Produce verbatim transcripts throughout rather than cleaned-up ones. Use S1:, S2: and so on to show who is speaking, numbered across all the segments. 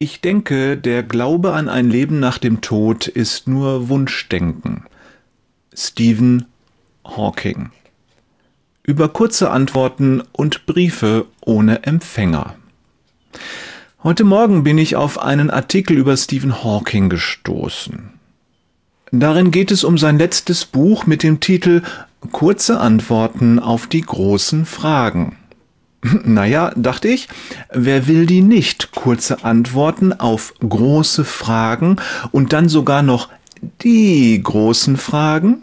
S1: Ich denke, der Glaube an ein Leben nach dem Tod ist nur Wunschdenken. Stephen Hawking. Über kurze Antworten und Briefe ohne Empfänger. Heute Morgen bin ich auf einen Artikel über Stephen Hawking gestoßen. Darin geht es um sein letztes Buch mit dem Titel Kurze Antworten auf die großen Fragen. Naja, dachte ich, wer will die nicht? Kurze Antworten auf große Fragen und dann sogar noch die großen Fragen?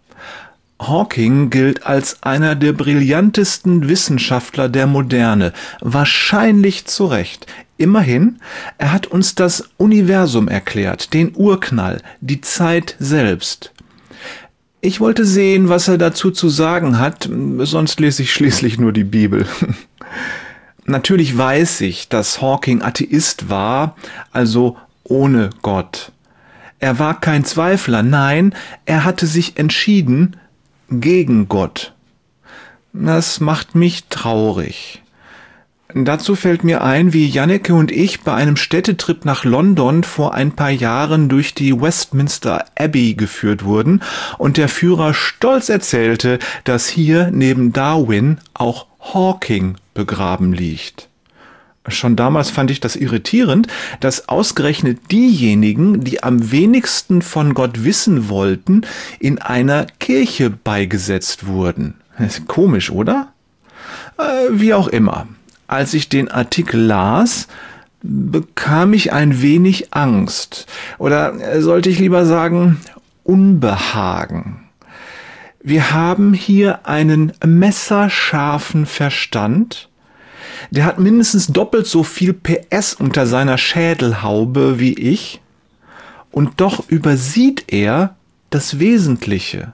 S1: Hawking gilt als einer der brillantesten Wissenschaftler der Moderne, wahrscheinlich zu Recht. Immerhin, er hat uns das Universum erklärt, den Urknall, die Zeit selbst. Ich wollte sehen, was er dazu zu sagen hat, sonst lese ich schließlich nur die Bibel. Natürlich weiß ich, dass Hawking Atheist war, also ohne Gott. Er war kein Zweifler, nein, er hatte sich entschieden gegen Gott. Das macht mich traurig. Dazu fällt mir ein, wie Janneke und ich bei einem Städtetrip nach London vor ein paar Jahren durch die Westminster Abbey geführt wurden und der Führer stolz erzählte, dass hier neben Darwin auch Hawking begraben liegt. Schon damals fand ich das irritierend, dass ausgerechnet diejenigen, die am wenigsten von Gott wissen wollten, in einer Kirche beigesetzt wurden. Komisch, oder? Äh, wie auch immer. Als ich den Artikel las, bekam ich ein wenig Angst. Oder sollte ich lieber sagen, Unbehagen. Wir haben hier einen messerscharfen Verstand. Der hat mindestens doppelt so viel P S unter seiner Schädelhaube wie ich. Und doch übersieht er das Wesentliche.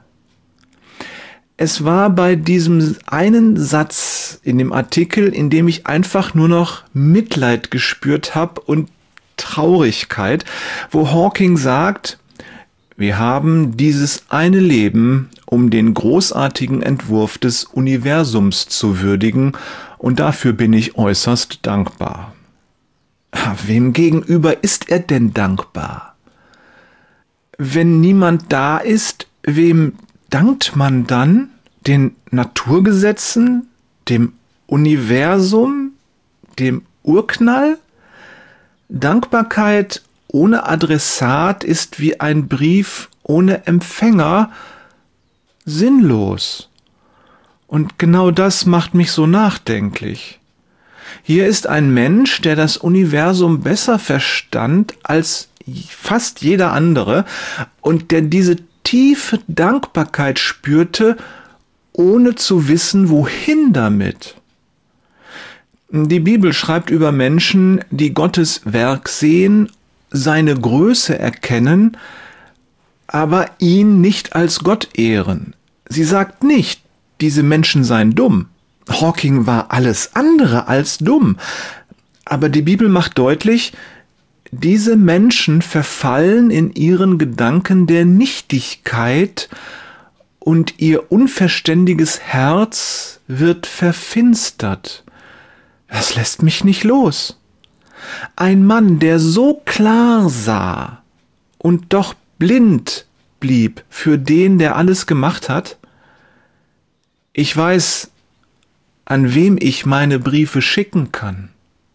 S1: Es war bei diesem einen Satz in dem Artikel, in dem ich einfach nur noch Mitleid gespürt habe und Traurigkeit, wo Hawking sagt, wir haben dieses eine Leben, um den großartigen Entwurf des Universums zu würdigen, und dafür bin ich äußerst dankbar. Wem gegenüber ist er denn dankbar? Wenn niemand da ist, wem dankt man dann? Den Naturgesetzen, dem Universum, dem Urknall? Dankbarkeit ohne Adressat ist wie ein Brief ohne Empfänger sinnlos. Und genau das macht mich so nachdenklich. Hier ist ein Mensch, der das Universum besser verstand als fast jeder andere und der diese tiefe Dankbarkeit spürte, ohne zu wissen, wohin damit. Die Bibel schreibt über Menschen, die Gottes Werk sehen, seine Größe erkennen, aber ihn nicht als Gott ehren. Sie sagt nicht, diese Menschen seien dumm. Hawking war alles andere als dumm. Aber die Bibel macht deutlich, diese Menschen verfallen in ihren Gedanken der Nichtigkeit und ihr unverständiges Herz wird verfinstert. Das lässt mich nicht los. Ein Mann, der so klar sah und doch blind blieb für den, der alles gemacht hat. Ich weiß, an wem ich meine Briefe schicken kann.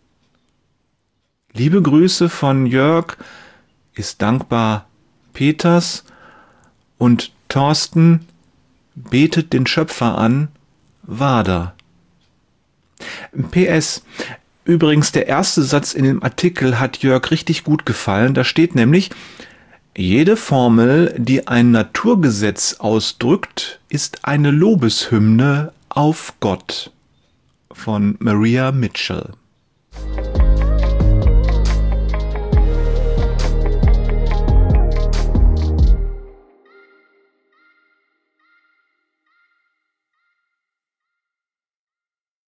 S1: Liebe Grüße von Jörg, ist dankbar Peters und Thorsten betet den Schöpfer an, Wader. P S. Übrigens, der erste Satz in dem Artikel hat Jörg richtig gut gefallen. Da steht nämlich, jede Formel, die ein Naturgesetz ausdrückt, ist eine Lobeshymne auf Gott. Von Maria Mitchell.